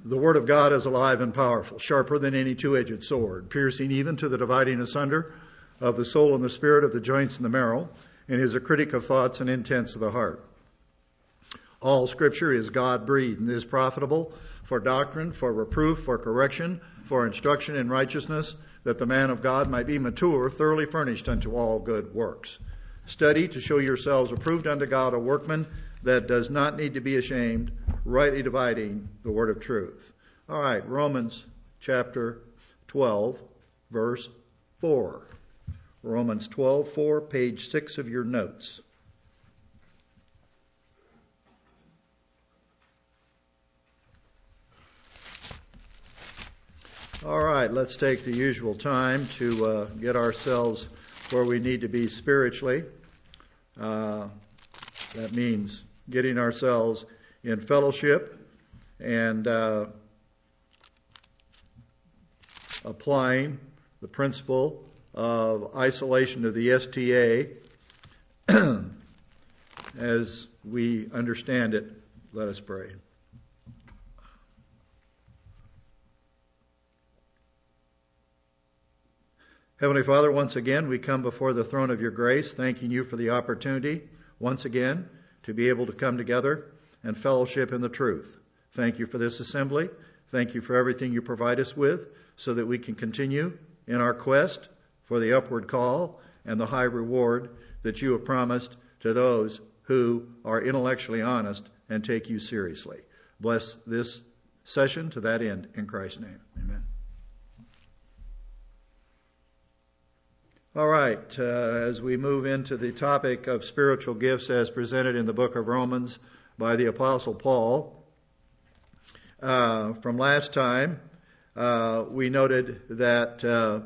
The Word of God is alive and powerful, sharper than any two-edged sword, piercing even to the dividing asunder of the soul and the spirit, of the joints and the marrow, and is a critic of thoughts and intents of the heart. All Scripture is God-breathed and is profitable for doctrine, for reproof, for correction, for instruction in righteousness, that the man of God might be mature, thoroughly furnished unto all good works. Study to show yourselves approved unto God, a workman that does not need to be ashamed, rightly dividing the word of truth. All right, Romans chapter 12, verse 4. Romans 12:4, page 6 of your notes. All right, let's take the usual time to get ourselves where we need to be spiritually. That means getting ourselves in fellowship and applying the principle of isolation of the STA as we understand it. Let us pray. Heavenly Father, once again we come before the throne of your grace, thanking you for the opportunity once again to be able to come together and fellowship in the truth. Thank you for this assembly. Thank you for everything you provide us with so that we can continue in our quest for the upward call and the high reward that you have promised to those who are intellectually honest and take you seriously. Bless this session to that end in Christ's name. Amen. All right, as we move into the topic of spiritual gifts as presented in the book of Romans by the Apostle Paul, from last time we noted that,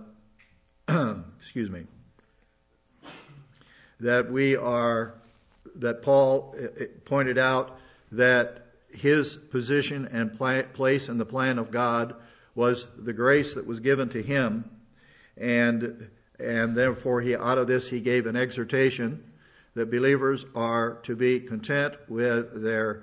that Paul pointed out that his position and place in the plan of God was the grace that was given to him, and therefore out of this he gave an exhortation that believers are to be content with their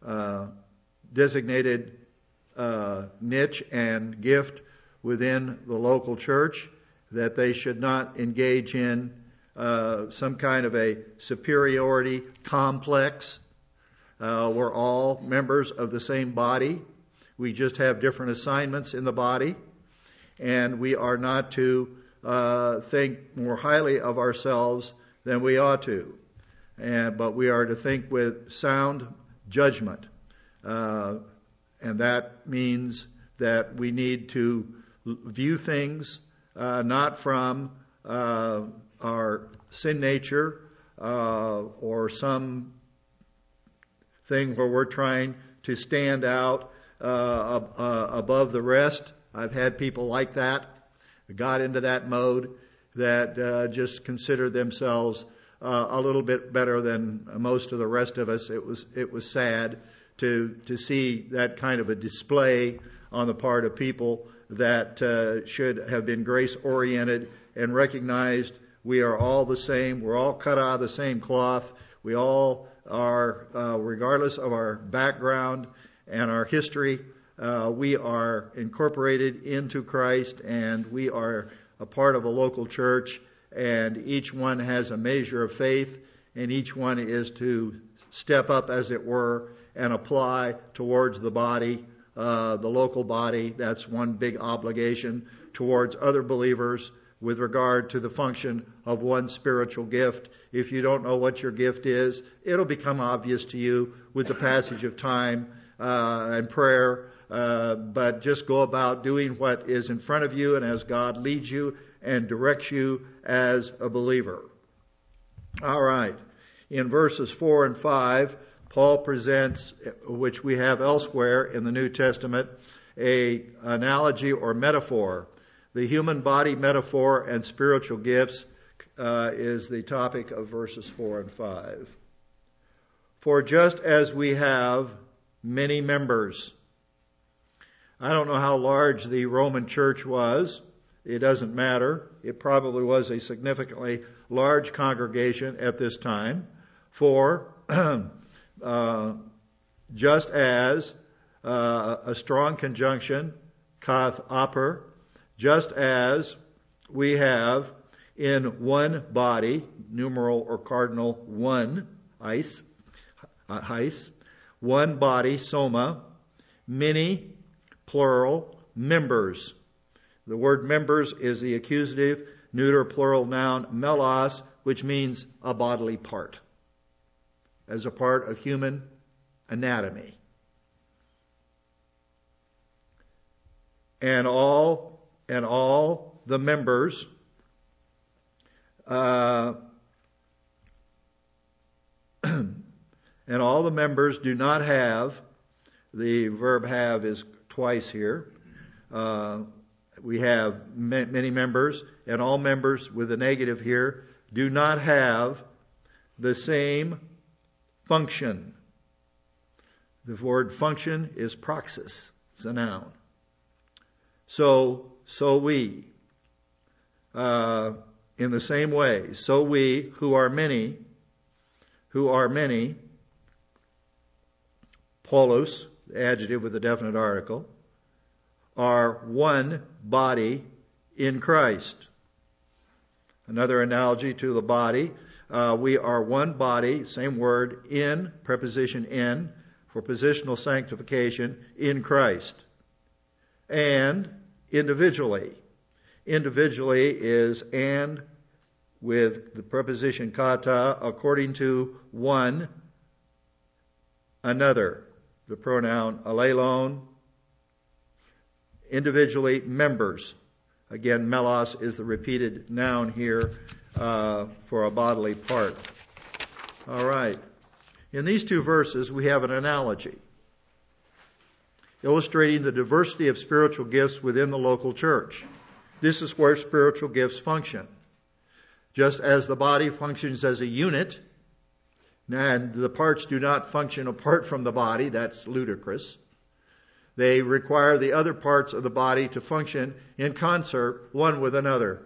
designated niche and gift within the local church, that they should not engage in some kind of a superiority complex. We're all members of the same body. We just have different assignments in the body, and we are not to think more highly of ourselves than we ought to, but we are to think with sound judgment, and that means that we need to view things not from our sin nature or some thing where we're trying to stand out above the rest. I've had people like that, got into that mode, that just consider themselves a little bit better than most of the rest of us. It was sad to see that kind of a display on the part of people that should have been grace-oriented and recognized we are all the same. We're all cut out of the same cloth. We all are, regardless of our background and our history, we are incorporated into Christ, and we are a part of a local church, and each one has a measure of faith, and each one is to step up, as it were, and apply towards the body, the local body. That's one big obligation towards other believers with regard to the function of one spiritual gift. If you don't know what your gift is, it'll become obvious to you with the passage of time and prayer. But just go about doing what is in front of you and as God leads you and directs you as a believer. All right. In verses 4 and 5, Paul presents, which we have elsewhere in the New Testament, a analogy or metaphor. The human body metaphor and spiritual gifts is the topic of verses 4 and 5. For just as we have many members. I don't know how large the Roman church was. It doesn't matter. It probably was a significantly large congregation at this time. For just as a strong conjunction, kath aper, just as we have in one body, numeral or cardinal one, heis, one body, soma, many, plural, members. The word members is the accusative, neuter, plural noun, melos, which means a bodily part, as a part of human anatomy. And all the members and all the members do not have, the verb have is twice here. We have many members, and all members with a negative here do not have the same function. The word function is praxis. It's a noun. So we, in the same way, so we who are many, polos, the adjective with a definite article, are one body in Christ. Another analogy to the body, we are one body, same word, in, preposition in, for positional sanctification, in Christ. And individually. Individually is and with the preposition kata, according to one another. The pronoun alelon. Individually, members. Again, melos is the repeated noun here for a bodily part. All right. In these two verses, we have an analogy illustrating the diversity of spiritual gifts within the local church. This is where spiritual gifts function. Just as the body functions as a unit, and the parts do not function apart from the body, that's ludicrous. They require the other parts of the body to function in concert, one with another.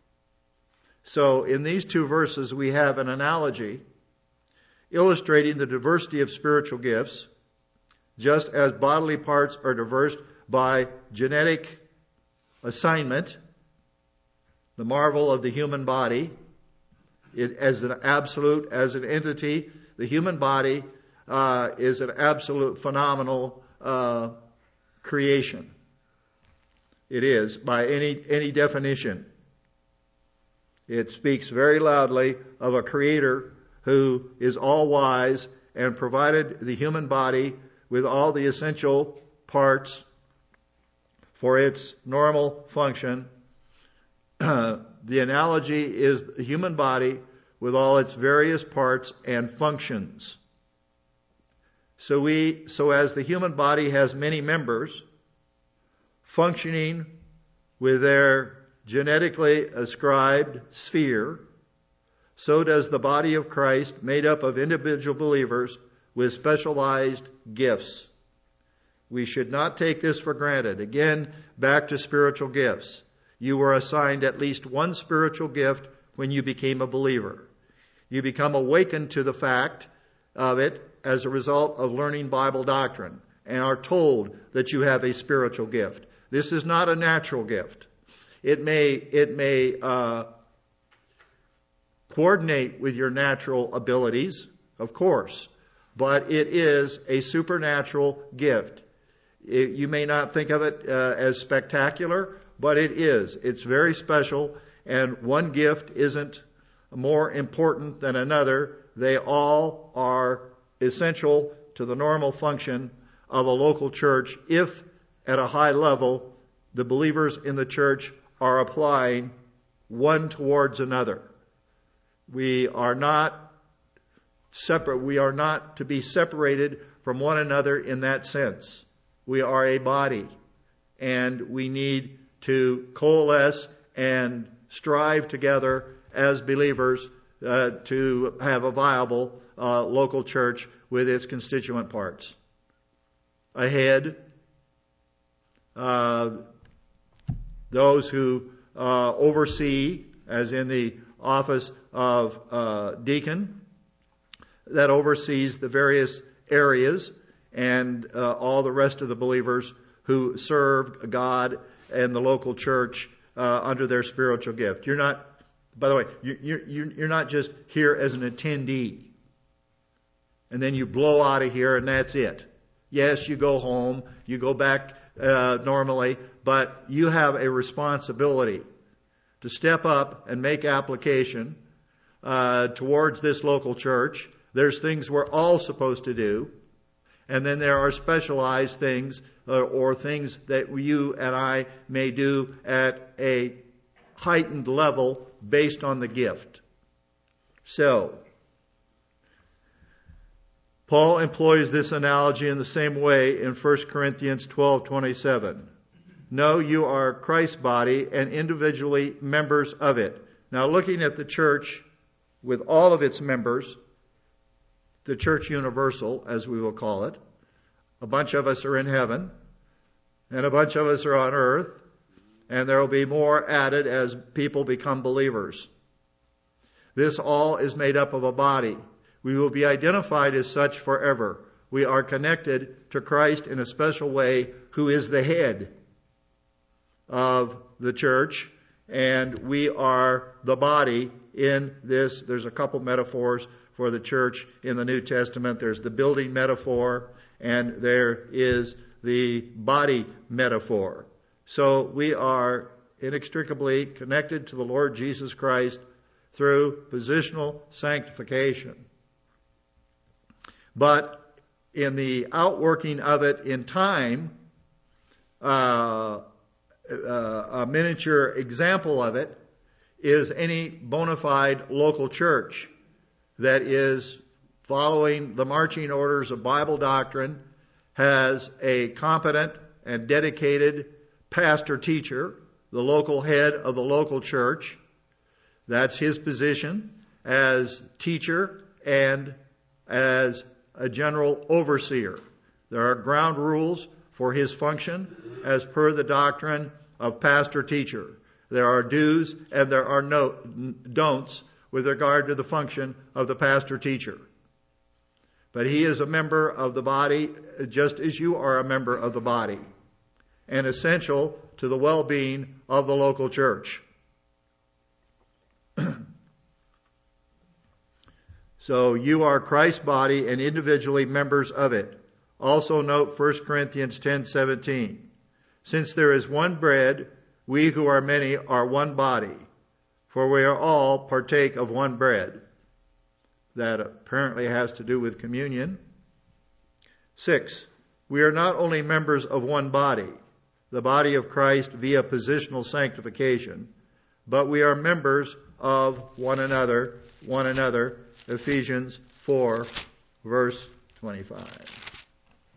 So in these two verses, we have an analogy illustrating the diversity of spiritual gifts, just as bodily parts are diverse by genetic assignment. The marvel of the human body, as an absolute, as an entity, the human body is an absolute phenomenal creation. It is, by any definition. It speaks very loudly of a creator who is all-wise and provided the human body with all the essential parts for its normal function. The analogy is the human body with all its various parts and functions. So as the human body has many members functioning with their genetically ascribed sphere, so does the body of Christ, made up of individual believers with specialized gifts. We should not take this for granted. Again, back to spiritual gifts. You were assigned at least one spiritual gift when you became a believer. You become awakened to the fact of it as a result of learning Bible doctrine and are told that you have a spiritual gift. This is not a natural gift. It may coordinate with your natural abilities, of course, but it is a supernatural gift. You may not think of it as spectacular, but it is. It's very special, and one gift isn't more important than another. They all are essential to the normal function of a local church if, at a high level, the believers in the church are applying one towards another. We are not separate. We are not to be separated from one another in that sense. We are a body, and we need to coalesce and strive together as believers to have a viable local church with its constituent parts. A head, those who oversee, as in the office of deacon, that oversees the various areas, and all the rest of the believers who served God and the local church under their spiritual gift. You're not, by the way, you're not just here as an attendee, and then you blow out of here and that's it. Yes, you go home, you go back normally, but you have a responsibility to step up and make application towards this local church. There's things we're all supposed to do, and then there are specialized things or things that you and I may do at a heightened level based on the gift. So, Paul employs this analogy in the same way in 1 Corinthians 12:27. No, you are Christ's body and individually members of it. Now, looking at the church with all of its members, the church universal, as we will call it, a bunch of us are in heaven, and a bunch of us are on earth, and there will be more added as people become believers. This all is made up of a body. We will be identified as such forever. We are connected to Christ in a special way, who is the head of the church, and we are the body in this. There's a couple metaphors for the church in the New Testament. There's the building metaphor, and there is the body metaphor. So we are inextricably connected to the Lord Jesus Christ through positional sanctification. But in the outworking of it in time, a miniature example of it is any bona fide local church that is following the marching orders of Bible doctrine, has a competent and dedicated pastor teacher, the local head of the local church. That's his position as teacher and as a general overseer. There are ground rules for his function as per the doctrine of pastor-teacher. There are do's and there are don'ts with regard to the function of the pastor-teacher. But he is a member of the body just as you are a member of the body, and essential to the well-being of the local church. So you are Christ's body and individually members of it. Also note 1 Corinthians 10:17. Since there is one bread, we who are many are one body, for we are all partake of one bread. That apparently has to do with communion. 6. We are not only members of one body, the body of Christ via positional sanctification, but we are members of one another. Ephesians 4, verse 25.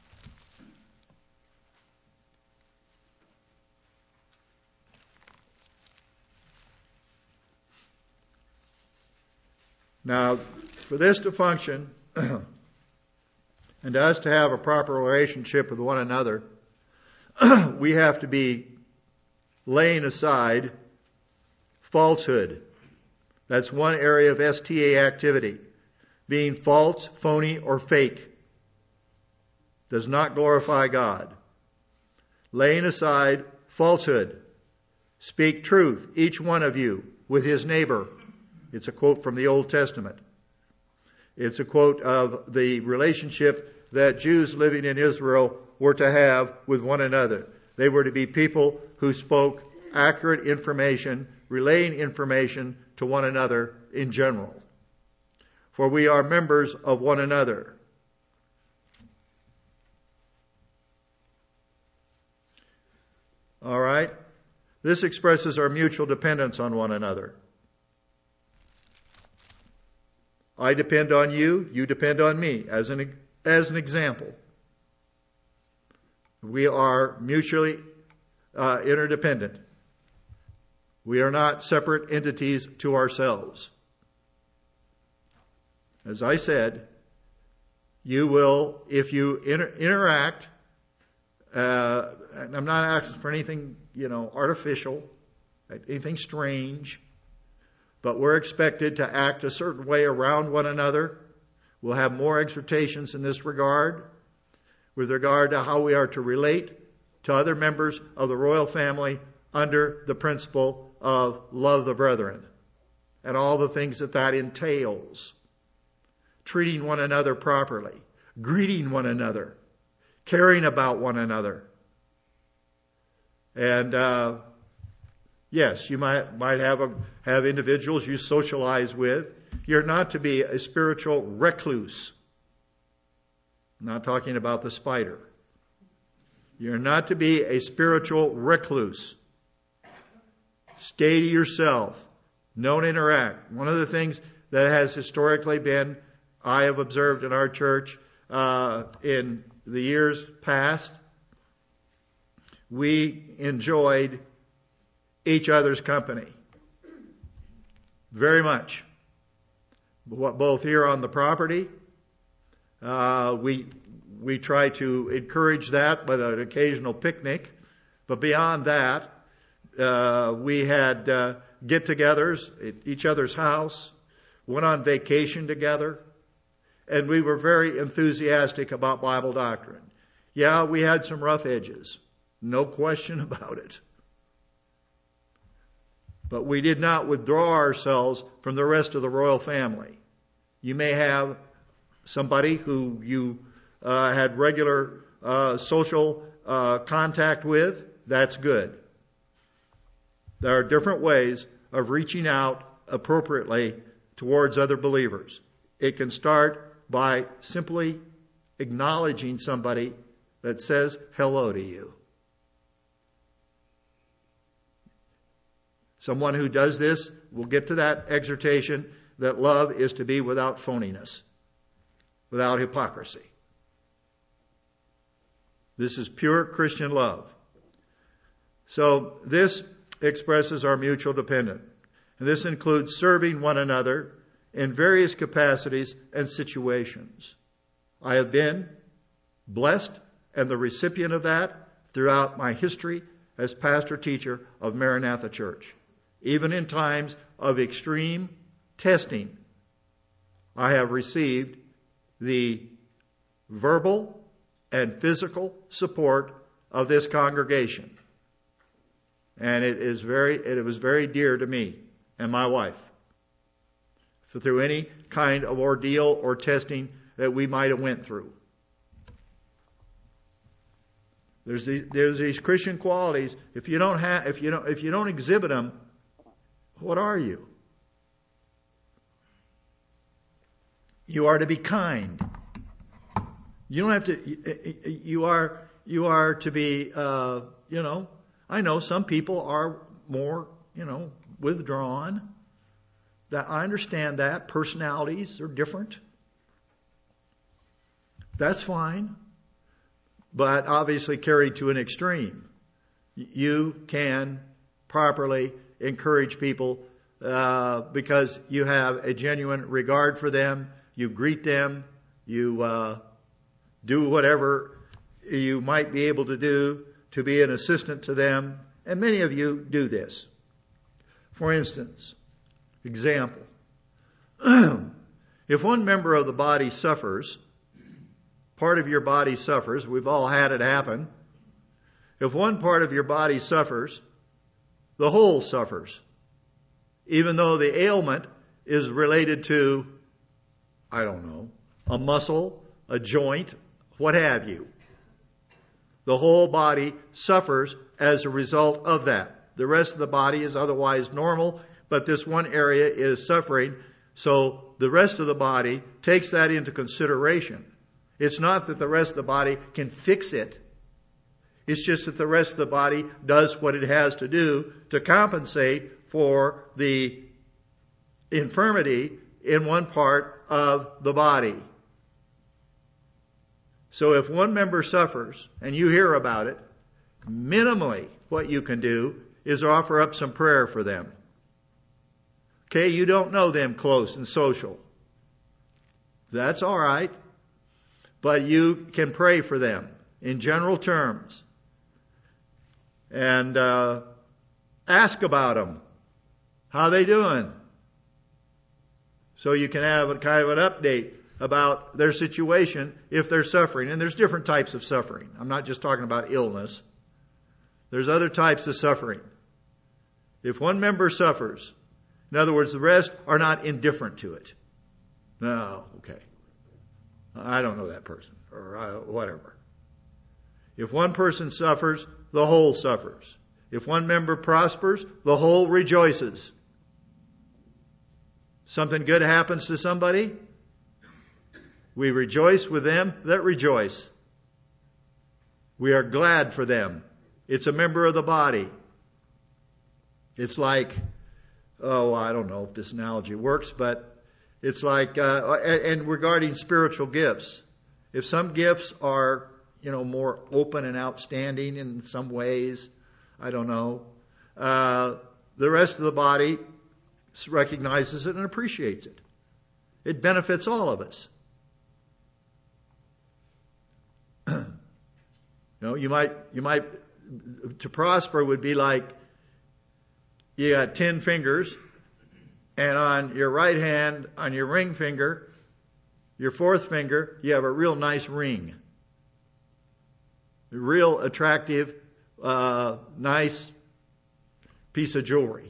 Now, for this to function, and us to have a proper relationship with one another, we have to be laying aside falsehood. That's one area of STA activity. Being false, phony, or fake does not glorify God. Laying aside falsehood. Speak truth, each one of you, with his neighbor. It's a quote from the Old Testament. It's a quote of the relationship that Jews living in Israel were to have with one another. They were to be people who spoke accurate information, relaying information to one another in general. For we are members of one another. All right? This expresses our mutual dependence on one another. I depend on you, you depend on me, as an example. We are mutually interdependent. We are not separate entities to ourselves. As I said, you will, if you interact, and I'm not asking for anything, artificial, anything strange, but we're expected to act a certain way around one another. We'll have more exhortations in this regard. with regard to how we are to relate to other members of the royal family under the principle of love the brethren and all the things that that entails. Treating one another properly, greeting one another, caring about one another. And yes, you might have individuals you socialize with. You're not to be a spiritual recluse. I'm not talking about the spider. You're not to be a spiritual recluse. Stay to yourself. Don't interact. One of the things that has historically been, I have observed in our church in the years past, we enjoyed each other's company very much. Both here on the property, we try to encourage that with an occasional picnic, but beyond that, we had get-togethers at each other's house, went on vacation together, and we were very enthusiastic about Bible doctrine. Yeah, we had some rough edges, no question about it. But we did not withdraw ourselves from the rest of the royal family. You may have somebody who you had regular social contact with. That's good. There are different ways of reaching out appropriately towards other believers. It can start by simply acknowledging somebody that says hello to you. Someone who does this will get to that exhortation that love is to be without phoniness, without hypocrisy. This is pure Christian love. So this expresses our mutual dependence. And this includes serving one another in various capacities and situations. I have been blessed and the recipient of that throughout my history as pastor-teacher of Maranatha Church. Even in times of extreme testing, I have received the verbal and physical support of this congregation. And it was very dear to me and my wife. Through any kind of ordeal or testing that we might have went through. There's these Christian qualities. If you don't exhibit them, what are you? You are to be kind. You don't have to. You are to be. I know some people are more. Withdrawn. That I understand that personalities are different. That's fine, but obviously carried to an extreme. You can properly encourage people because you have a genuine regard for them. You greet them. You do whatever you might be able to do to be an assistant to them. And many of you do this. For instance, example, if one member of the body suffers, part of your body suffers, we've all had it happen. If one part of your body suffers, the whole suffers. Even though the ailment is related to, a muscle, a joint, what have you. The whole body suffers as a result of that. The rest of the body is otherwise normal, but this one area is suffering. So the rest of the body takes that into consideration. It's not that the rest of the body can fix it. It's just that the rest of the body does what it has to do to compensate for the infirmity in one part of the body. So if one member suffers and you hear about it, minimally what you can do is offer up some prayer for them. Okay, you don't know them close and social. That's all right. But you can pray for them in general terms. And ask about them. How they doing? So you can have a kind of an update about their situation if they're suffering. And there's different types of suffering. I'm not just talking about illness. There's other types of suffering. If one member suffers, in other words, the rest are not indifferent to it. No, okay. I don't know that person, or whatever. If one person suffers, the whole suffers. If one member prospers, the whole rejoices. Something good happens to somebody, we rejoice with them that rejoice. We are glad for them. It's a member of the body. It's like, I don't know if this analogy works, but it's like, and regarding spiritual gifts, if some gifts are, more open and outstanding in some ways, I don't know, the rest of the body recognizes it and appreciates it. It benefits all of us. You might, to prosper would be like, you got 10 fingers, and on your right hand, on your ring finger, your fourth finger, you have a real nice ring. A real attractive, nice piece of jewelry.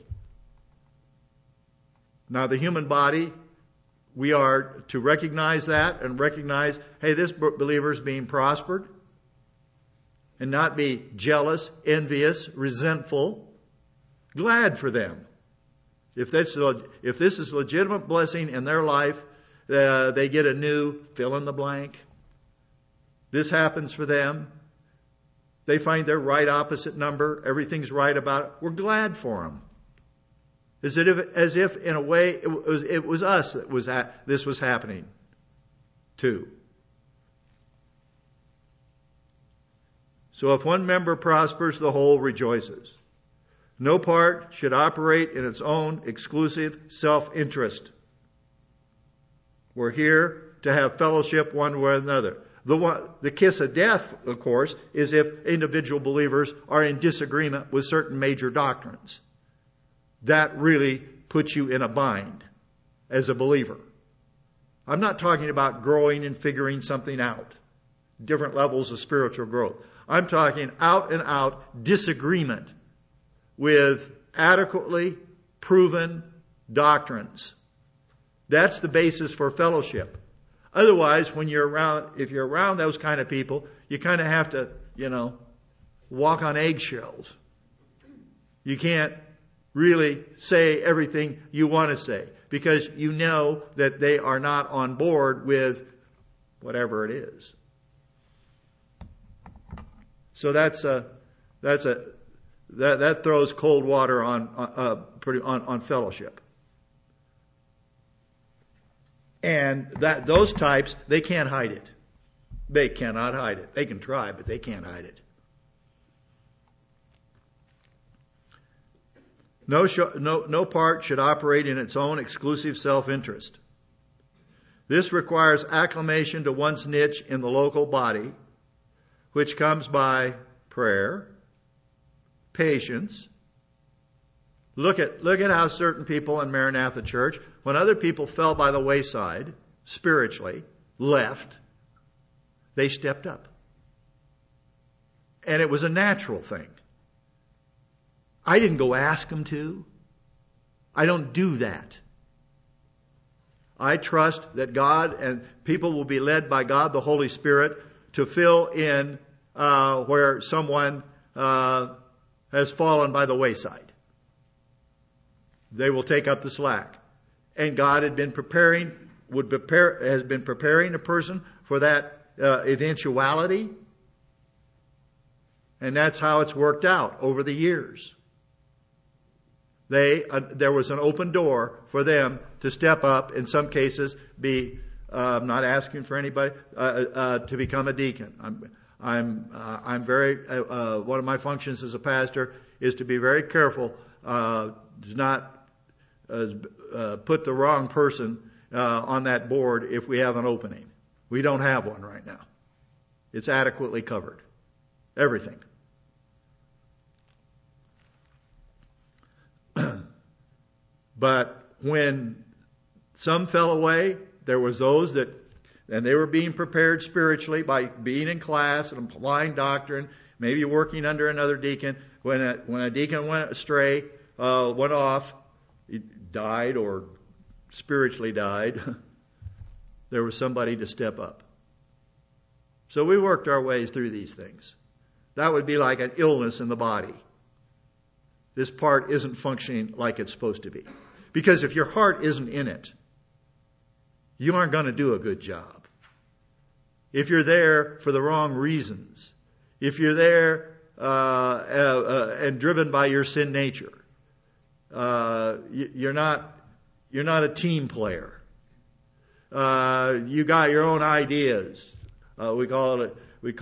Now, the human body, we are to recognize that and recognize, hey, this believer is being prospered, and not be jealous, envious, resentful. Glad for them. If this is legitimate blessing in their life, they get a new fill in the blank. This happens for them. They find their right opposite number. Everything's right about it. We're glad for them. As if in a way it was us that this was happening to. So if one member prospers, the whole rejoices. No part should operate in its own exclusive self-interest. We're here to have fellowship one with another. The kiss of death, of course, is if individual believers are in disagreement with certain major doctrines. That really puts you in a bind as a believer. I'm not talking about growing and figuring something out. Different levels of spiritual growth. I'm talking out and out disagreement with adequately proven doctrines. That's the basis for fellowship. Otherwise, if you're around those kind of people, you kind of have to, walk on eggshells. You can't really say everything you want to say because you know that they are not on board with whatever it is. So that throws cold water on fellowship. And those types, they can't hide it. They cannot hide it. They can try, but they can't hide it. No part should operate in its own exclusive self-interest. This requires acclamation to one's niche in the local body, which comes by prayer, patience. Look at how certain people in Maranatha Church, when other people fell by the wayside, spiritually, left, they stepped up. And it was a natural thing. I didn't go ask them to. I don't do that. I trust that God and people will be led by God, the Holy Spirit, to fill in where someone has fallen by the wayside. They will take up the slack. And God has been preparing a person for that eventuality. And that's how it's worked out over the years. There was an open door for them to step up, in some cases, be not asking for anybody to become a deacon. I'm very one of my functions as a pastor is to be very careful to not put the wrong person on that board if we have an opening. We don't have one right now. It's adequately covered. Everything. But when some fell away, there was those that And they were being prepared spiritually by being in class and applying doctrine, maybe working under another deacon. When a deacon went astray, went off, he died or spiritually died, there was somebody to step up. So we worked our ways through these things. That would be like an illness in the body. This part isn't functioning like it's supposed to be. Because if your heart isn't in it, you aren't going to do a good job. If you're there for the wrong reasons, if you're there and driven by your sin nature, you're not a team player. You got your own ideas. We call it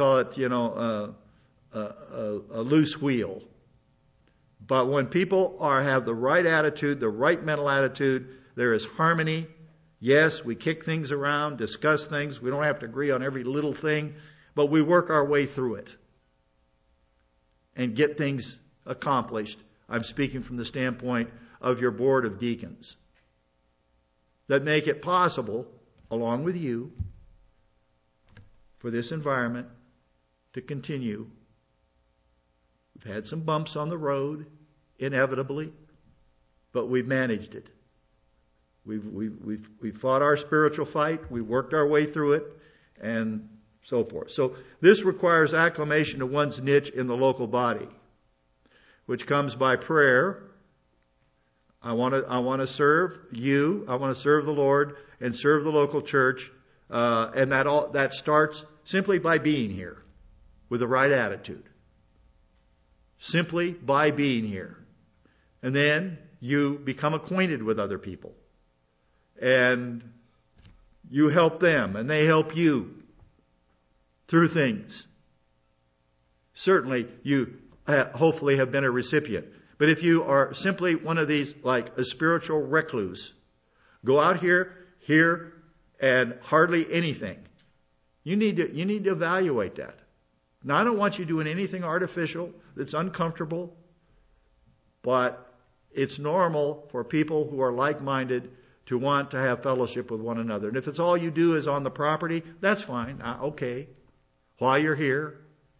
a loose wheel. But when people have the right attitude, the right mental attitude, there is harmony. Yes, we kick things around, discuss things. We don't have to agree on every little thing, but we work our way through it and get things accomplished. I'm speaking from the standpoint of your board of deacons that make it possible, along with you, for this environment to continue. We've had some bumps on the road, inevitably, but we've managed it. We've fought our spiritual fight. We've worked our way through it, and so forth. So this requires acclamation to one's niche in the local body, which comes by prayer. I want to serve you. I want to serve the Lord and serve the local church, and that starts simply by being here with the right attitude. Simply by being here. And then you become acquainted with other people. And you help them, and they help you through things. Certainly, you hopefully have been a recipient. But if you are simply one of these, like a spiritual recluse, go out here, and hardly anything, you need to evaluate that. Now, I don't want you doing anything artificial that's uncomfortable, but it's normal for people who are like-minded to want to have fellowship with one another. And if it's all you do is on the property, that's fine. Okay. While you're here.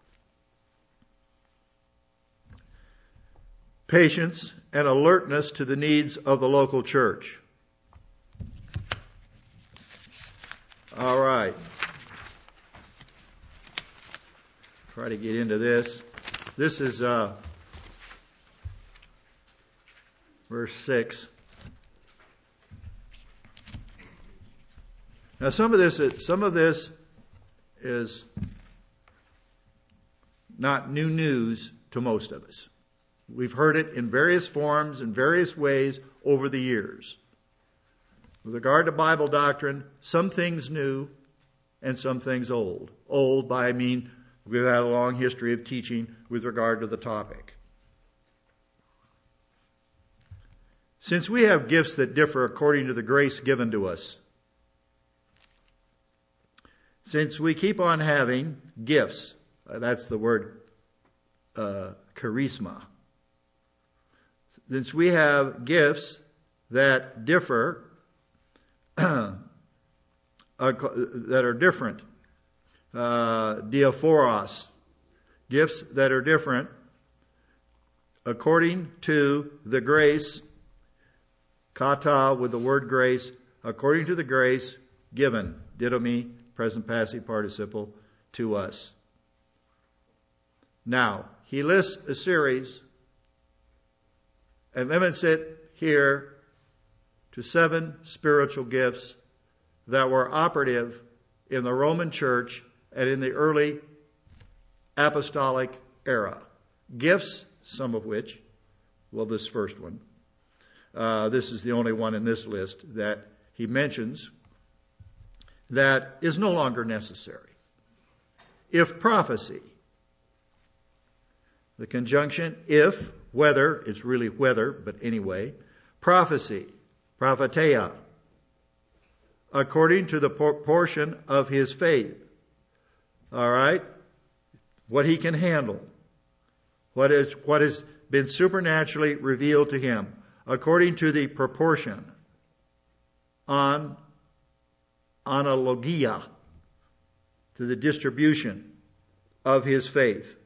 Patience and alertness to the needs of the local church. All right. Try to get into this. This is verse 6. Now, some of this is not new news to most of us. We've heard it in various forms, in various ways over the years. With regard to Bible doctrine, some things new and some things old. Old by I mean we've had a long history of teaching with regard to the topic. Since we have gifts that differ according to the grace given to us, since we keep on having gifts, that's the word charisma. Since we have gifts that differ, that are different, diaphoros, gifts that are different, according to the grace, kata with the word grace, according to the grace given, didomi, present passive participle, to us. Now, he lists a series and limits it here to 7 spiritual gifts that were operative in the Roman Church and in the early apostolic era. Gifts, some of which, well, this first one, this is the only one in this list that he mentions that is no longer necessary. If prophecy, the conjunction if, whether, it's really whether, but anyway, prophecy, propheteia, according to the portion of his faith. All right? What he can handle. What has been supernaturally revealed to him, according to the proportion. Analogia. to the distribution of his faith.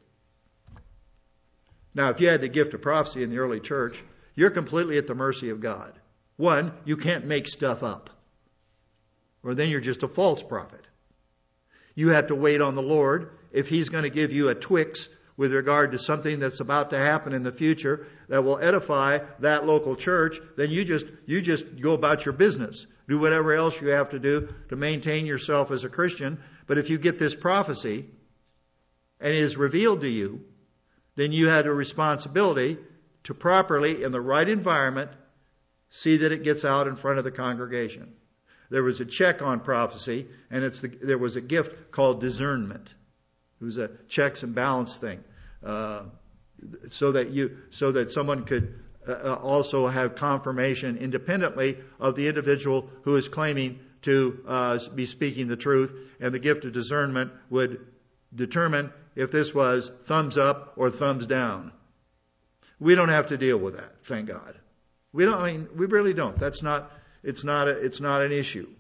Now, if you had the gift of prophecy in the early church, you're completely at the mercy of God. One, you can't make stuff up, or then you're just a false prophet. You have to wait on the Lord. If He's going to give you a Twix with regard to something that's about to happen in the future that will edify that local church, then you just go about your business. Do whatever else you have to do to maintain yourself as a Christian. But if you get this prophecy and it is revealed to you, then you had a responsibility to properly, in the right environment, see that it gets out in front of the congregation. There was a check on prophecy, and there was a gift called discernment. It was a checks and balance thing, so that someone could also have confirmation independently of the individual who is claiming to be speaking the truth, and the gift of discernment would determine if this was thumbs up or thumbs down. We don't have to deal with that, thank God. We don't. I mean, we really don't. It's not an issue.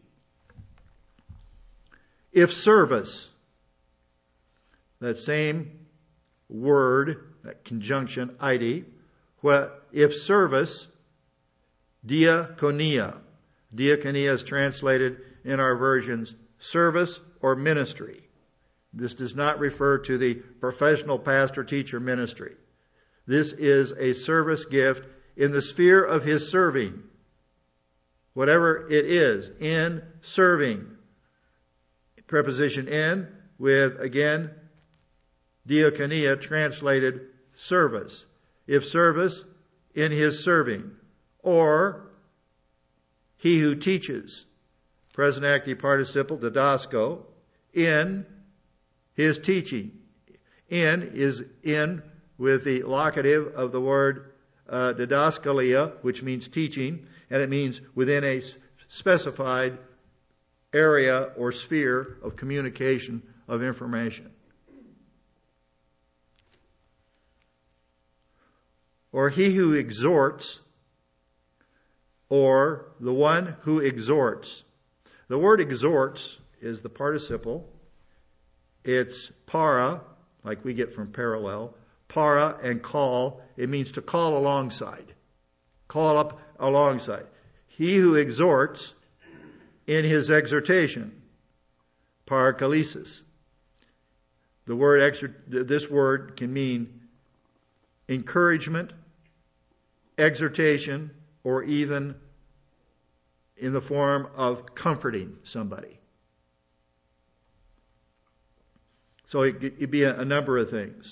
If service, that same word, that conjunction, ide, if service, diakonia. Diakonia is translated in our versions service or ministry. This does not refer to the professional pastor-teacher ministry. This is a service gift in the sphere of his serving. Whatever it is, in serving. Preposition in with, again, diakonia translated service. If service, in his serving. Or he who teaches. Present active participle, didasko, in his teaching. In is in with the locative of the word didaskalia, which means teaching, and it means within a specified area or sphere of communication of information. Or he who exhorts, or the one who exhorts. The word exhorts is the participle. It's para, like we get from parallel. Para and call, it means to call alongside. Call up alongside. He who exhorts in his exhortation. Parakalesis. This word can mean encouragement, exhortation, or even in the form of comforting somebody. So it could be a number of things.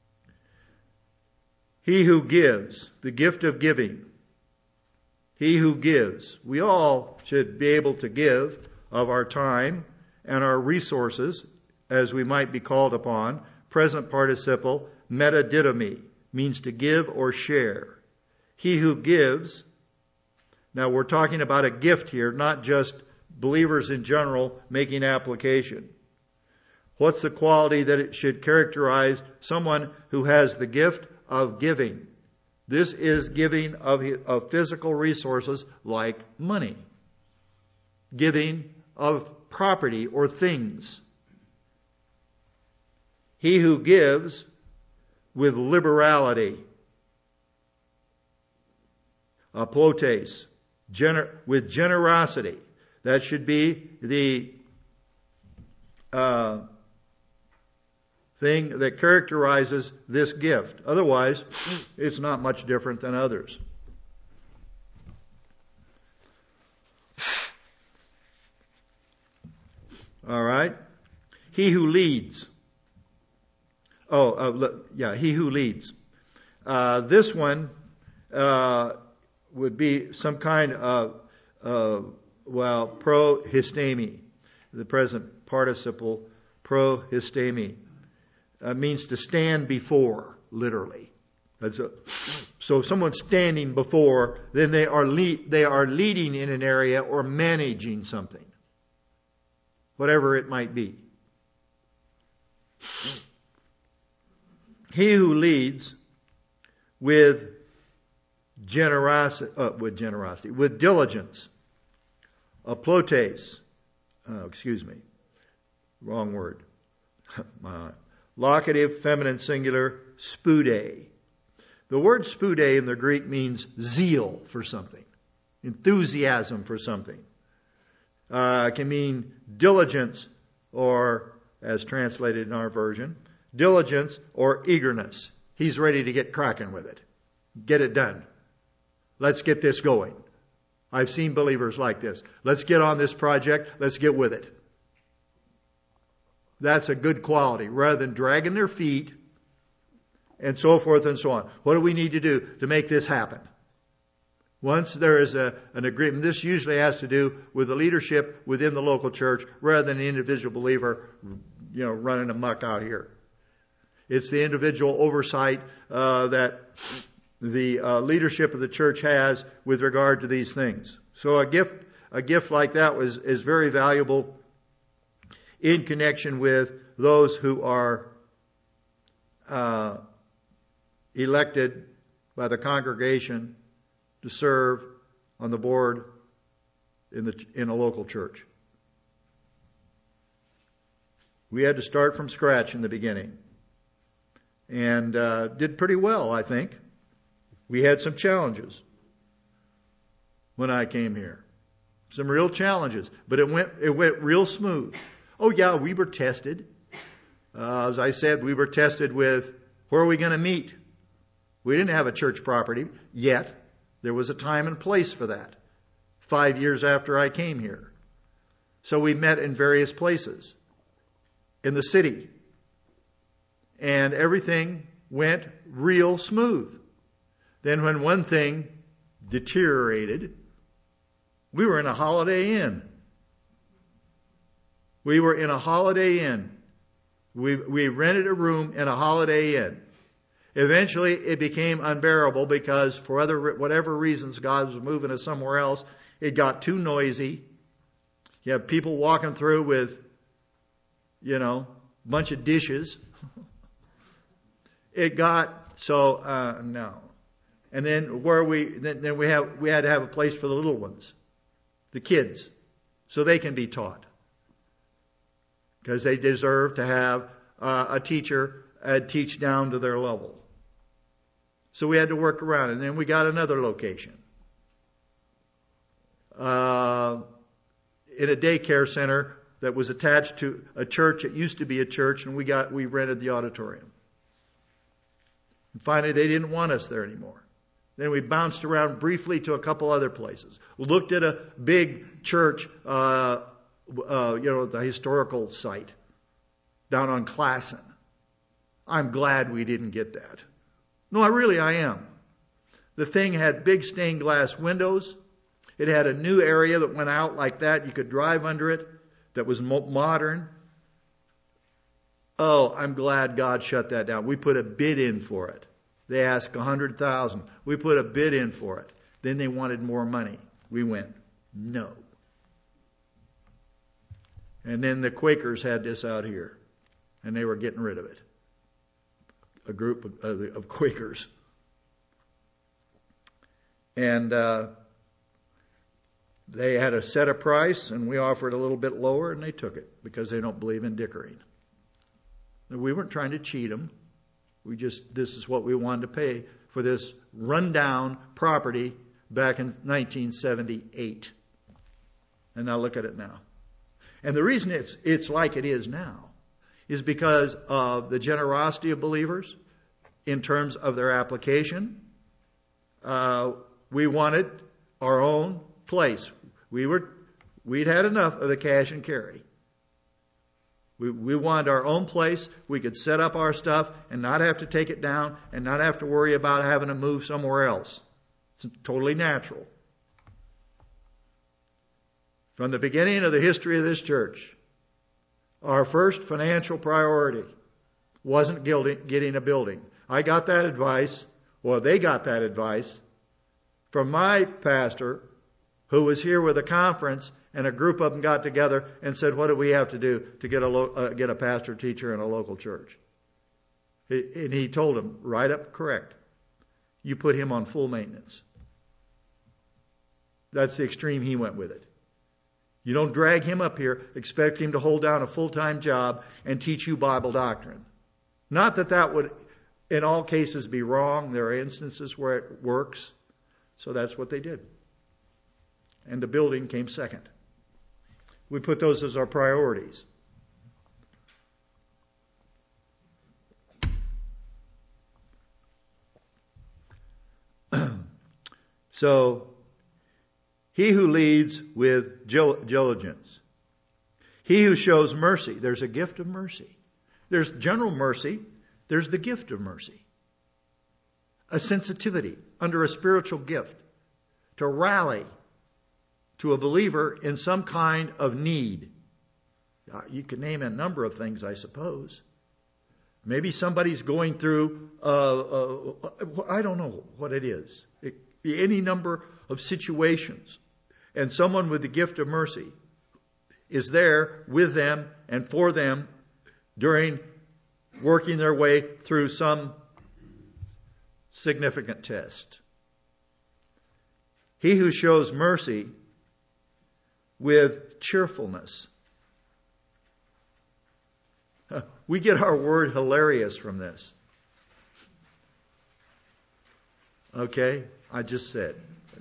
He who gives, the gift of giving. He who gives. We all should be able to give of our time and our resources as we might be called upon. Present participle, metadidomi, means to give or share. He who gives. Now we're talking about a gift here, not just believers in general making application. What's the quality that it should characterize someone who has the gift of giving? This is giving of physical resources like money. Giving of property or things. He who gives with liberality. Aplotes, with generosity. That should be the thing that characterizes this gift. Otherwise, it's not much different than others. All right. He who leads. He who leads. This one would be some kind of, prohistemi. The present participle, prohistemi. Means to stand before, literally. So if someone's standing before, then they are leading in an area or managing something. Whatever it might be. He who leads with generosity, with diligence. Aplotes, Wrong word. Locative, feminine singular, spude. The word spude in the Greek means zeal for something, enthusiasm for something. It can mean diligence, or, as translated in our version, diligence or eagerness. He's ready to get cracking with it. Get it done. Let's get this going. I've seen believers like this. Let's get on this project. Let's get with it. That's a good quality, rather than dragging their feet and so forth and so on. What do we need to do to make this happen? Once there is an agreement, this usually has to do with the leadership within the local church rather than the individual believer, running amok out here. It's the individual oversight that the leadership of the church has with regard to these things. So a gift like that is very valuable in connection with those who are elected by the congregation to serve on the board in a local church. We had to start from scratch in the beginning, and did pretty well, I think. We had some challenges when I came here, some real challenges, but it went real smooth. Oh yeah, we were tested. As I said, we were tested with where are we going to meet. We didn't have a church property yet. There was a time and place for that 5 years after I came here. So we met in various places in the city. And everything went real smooth. Then when one thing deteriorated, we were in a Holiday Inn. We were in a Holiday Inn. We rented a room in a Holiday Inn. Eventually, it became unbearable because for whatever reasons, God was moving us somewhere else. It got too noisy. You have people walking through with, a bunch of dishes. It got so no. And then we had to have a place for the little ones, the kids, so they can be taught, because they deserve to have a teacher teach down to their level. So we had to work around it. And then we got another location. In a daycare center that was attached to a church. It used to be a church, and we rented the auditorium. And finally, they didn't want us there anymore. Then we bounced around briefly to a couple other places. Looked at a big church, the historical site down on Classen. I'm glad we didn't get that. No, I am. The thing had big stained glass windows. It had a new area that went out like that. You could drive under it. That was modern. Oh, I'm glad God shut that down. We put a bid in for it. They asked $100,000. We put a bid in for it. Then they wanted more money. We went, no. And then the Quakers had this out here, and they were getting rid of it. A group of Quakers. And they had a set a price, and we offered a little bit lower, and they took it because they don't believe in dickering. We weren't trying to cheat them. This is what we wanted to pay for this rundown property back in 1978. And now look at it now. And the reason it's like it is now is because of the generosity of believers in terms of their application. We wanted our own place. We'd had enough of the cash and carry. We wanted our own place. We could set up our stuff and not have to take it down and not have to worry about having to move somewhere else. It's totally natural. From the beginning of the history of this church, our first financial priority wasn't getting a building. I got that advice, or they got that advice, from my pastor, who was here with a conference, and a group of them got together and said, what do we have to do to get a pastor teacher in a local church? And he told them, right up correct. You put him on full maintenance. That's the extreme he went with it. You don't drag him up here, expect him to hold down a full-time job and teach you Bible doctrine. Not that that would, in all cases, be wrong. There are instances where it works. So that's what they did. And the building came second. We put those as our priorities. So, he who leads with diligence. He who shows mercy. There's a gift of mercy. There's general mercy. There's the gift of mercy. A sensitivity under a spiritual gift to rally to a believer in some kind of need. You could name a number of things, I suppose. Maybe somebody's going through, I don't know what it is. Any number of situations. And someone with the gift of mercy is there with them and for them during working their way through some significant test. He who shows mercy with cheerfulness. We get our word hilarious from this. Okay, I just said.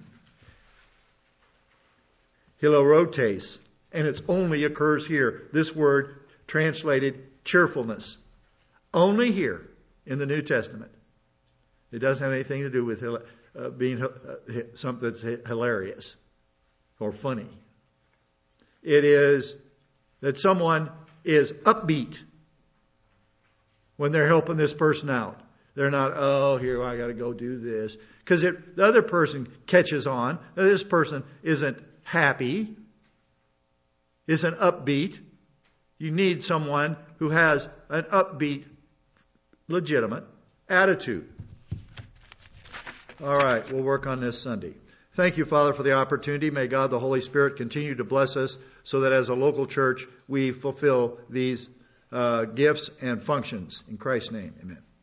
Hilorotes, and it only occurs here. This word translated cheerfulness. Only here in the New Testament. It doesn't have anything to do with being something that's hilarious or funny. It is that someone is upbeat when they're helping this person out. They're not, oh, here, I got to go do this. Because the other person catches on. This person isn't happy, isn't upbeat. You need someone who has an upbeat, legitimate attitude. All right, we'll work on this Sunday. Thank you, Father, for the opportunity. May God, the Holy Spirit, continue to bless us so that as a local church, we fulfill these gifts and functions. In Christ's name, amen.